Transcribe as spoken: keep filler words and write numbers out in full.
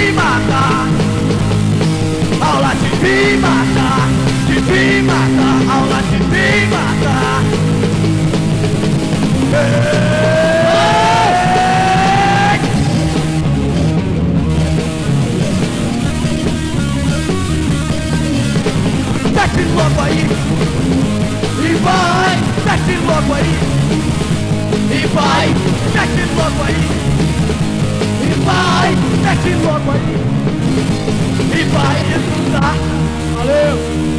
me matar, aula de me matar, de me matar, aula de me matar. Mete logo aí, e vai, mete logo aí, e vai, mete logo aí, e vai, mete logo aí, e vai estudar. Valeu!